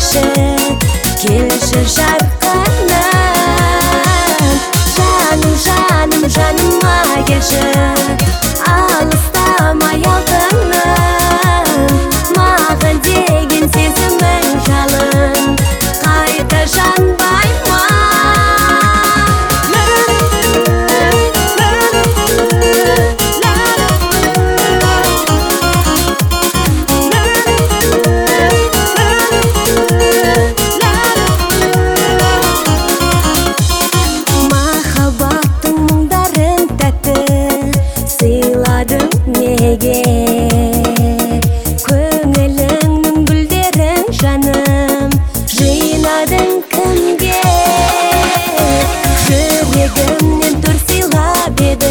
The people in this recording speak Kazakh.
келші, келші жарқыным. Жаным, жаным, жаныма келші, алыстамай алтыным. Маған деген сезімің жалын, қайта жанбай ма? Махаббаттың мұңдарын тәтті сыйладың неге? Көңіліңнің гүлдерін жаным жинадың кімге? Жүрегімнен түр сыйлап едім,